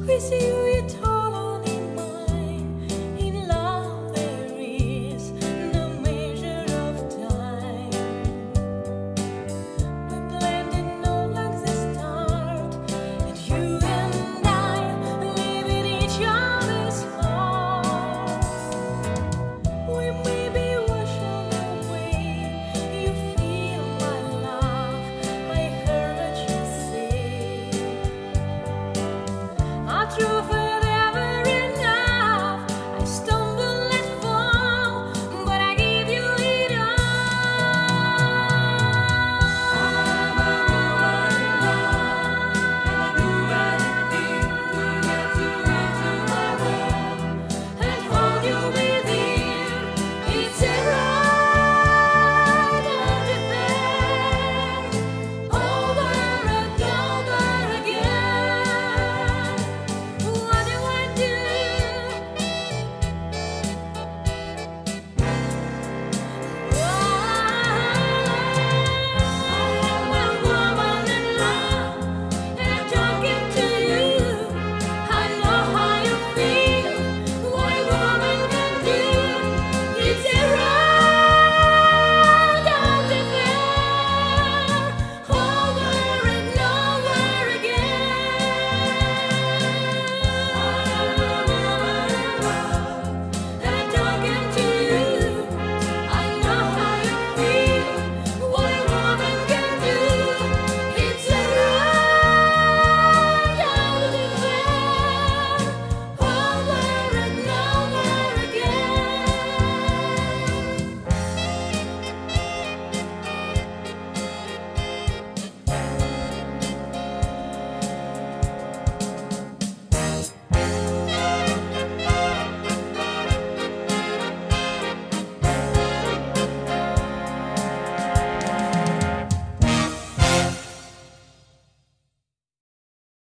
With you, it's all only mine. In love, there is no measure of time. We blended all like the start, and you and I live in each other's heart. We may be washed away. You feel my love. I heard you say. I drove